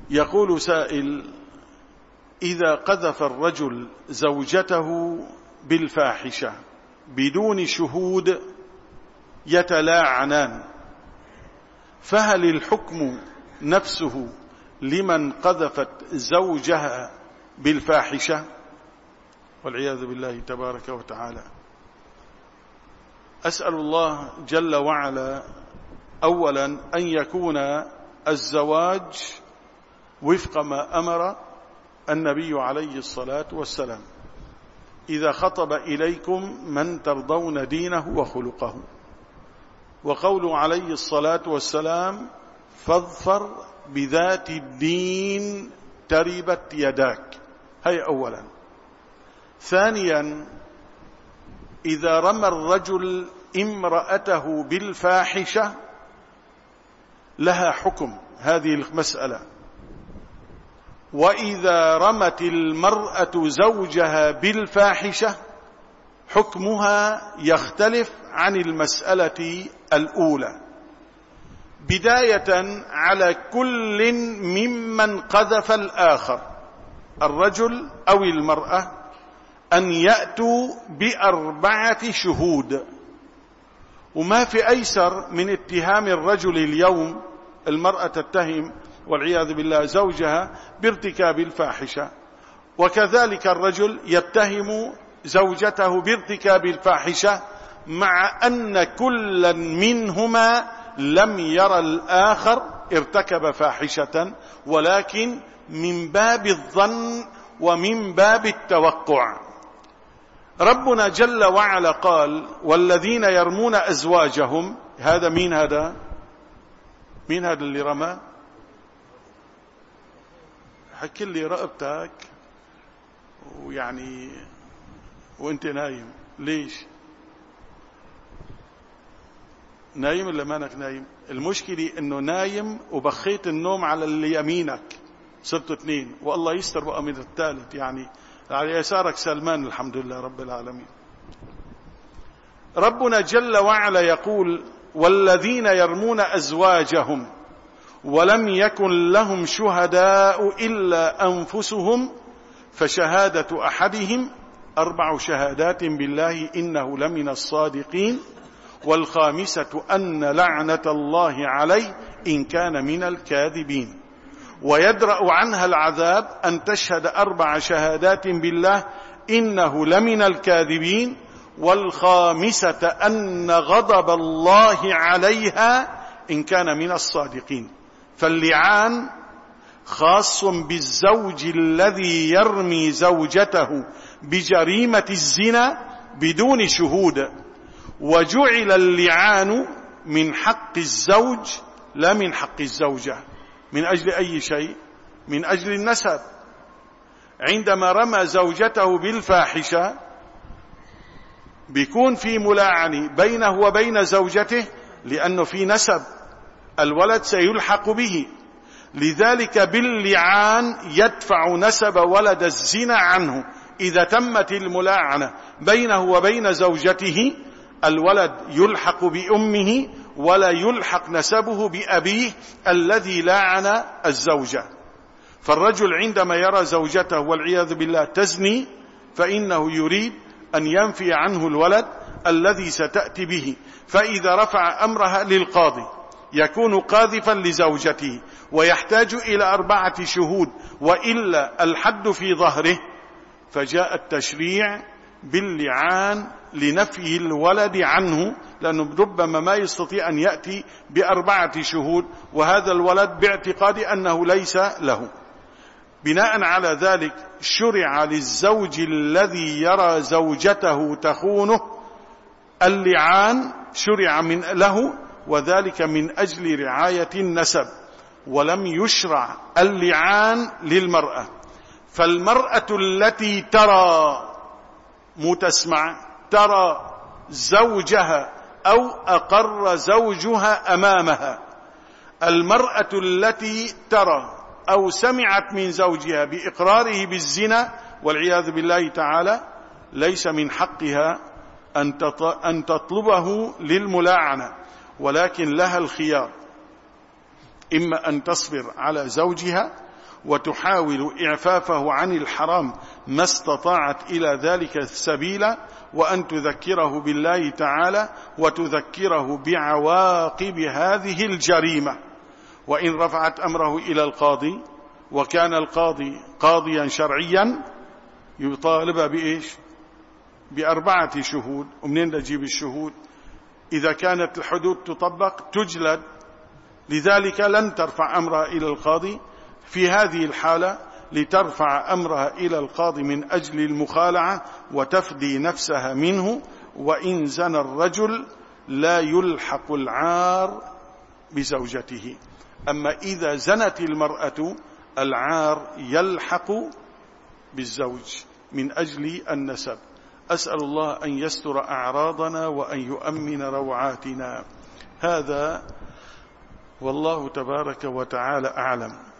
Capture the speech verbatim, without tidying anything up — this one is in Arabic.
يقول سائل: إذا قذف الرجل زوجته بالفاحشة بدون شهود يتلاعنان، فهل الحكم نفسه لمن قذفت زوجها بالفاحشة؟ والعياذ بالله تبارك وتعالى. أسأل الله جل وعلا أولا أن يكون الزواج وفق ما أمر النبي عليه الصلاة والسلام: إذا خطب إليكم من ترضون دينه وخلقه. وقوله عليه الصلاة والسلام: فاظفر بذات الدين تربت يداك. هي أولا. ثانيا: إذا رمى الرجل امرأته بالفاحشة لها حكم هذه المسألة، وإذا رمت المرأة زوجها بالفاحشة حكمها يختلف عن المسألة الأولى. بداية على كل ممن قذف الآخر، الرجل أو المرأة، أن يأتوا بأربعة شهود. وما في أيسر من اتهام الرجل اليوم، المرأة تتهم والعياذ بالله زوجها بارتكاب الفاحشة، وكذلك الرجل يتهم زوجته بارتكاب الفاحشة، مع أن كلا منهما لم يرى الآخر ارتكب فاحشة، ولكن من باب الظن ومن باب التوقع. ربنا جل وعلا قال: والذين يرمون أزواجهم. هذا مين؟ هذا مين هذا اللي رمى؟ حكي لي رقبتك ويعني وانت نايم. ليش نايم ولا مانك نايم؟ المشكلة انه نايم وبخيت النوم على اللي يمينك، صرتوا اثنين، والله يستر بقى من الثالث. يعني على يسارك سلمان، الحمد لله رب العالمين. ربنا جل وعلا يقول: والذين يرمون أزواجهم ولم يكن لهم شهداء إلا أنفسهم فشهادة أحدهم أربع شهادات بالله إنه لمن الصادقين، والخامسة أن لعنة الله عليه إن كان من الكاذبين، ويدرأ عنها العذاب أن تشهد أربع شهادات بالله إنه لمن الكاذبين، والخامسة أن غضب الله عليها إن كان من الصادقين. فاللعان خاص بالزوج الذي يرمي زوجته بجريمة الزنا بدون شهود، وجعل اللعان من حق الزوج لا من حق الزوجة. من أجل أي شيء؟ من أجل النسب. عندما رمى زوجته بالفاحشة بيكون في ملاعنة بينه وبين زوجته، لأنه في نسب، الولد سيلحق به. لذلك باللعان يدفع نسب ولد الزنا عنه. إذا تمت الملاعنة بينه وبين زوجته الولد يلحق بأمه ولا يلحق نسبه بأبيه الذي لاعن الزوجة. فالرجل عندما يرى زوجته والعياذ بالله تزني فإنه يريد أن ينفي عنه الولد الذي ستأتي به، فإذا رفع أمرها للقاضي يكون قاذفا لزوجته ويحتاج إلى أربعة شهود، وإلا الحد في ظهره. فجاء التشريع باللعان لنفي الولد عنه، لأنه ربما ما يستطيع أن يأتي بأربعة شهود، وهذا الولد باعتقاد أنه ليس له. بناء على ذلك شرع للزوج الذي يرى زوجته تخونه اللعان، شرع من له، وذلك من أجل رعاية النسب، ولم يشرع اللعان للمرأة. فالمرأة التي ترى متسمع ترى زوجها أو أقر زوجها أمامها، المرأة التي ترى أو سمعت من زوجها بإقراره بالزنا والعياذ بالله تعالى ليس من حقها أن تطلبه للملاعنة، ولكن لها الخيار: إما أن تصبر على زوجها وتحاول إعفافه عن الحرام ما استطاعت إلى ذلك سبيلا، وأن تذكره بالله تعالى وتذكره بعواقب هذه الجريمة. وإن رفعت أمره إلى القاضي وكان القاضي قاضيا شرعيا يطالب بإيش؟ بأربعة شهود. ومنين نجيب الشهود؟ إذا كانت الحدود تطبق تجلد. لذلك لن ترفع أمرها إلى القاضي في هذه الحالة، لترفع أمرها إلى القاضي من أجل المخالعة وتفدي نفسها منه. وإن زنى الرجل لا يلحق العار بزوجته، أما إذا زنت المرأة العار يلحق بالزوج من أجل النسب. أسأل الله أن يستر أعراضنا وأن يؤمن روعاتنا. هذا والله تبارك وتعالى أعلم.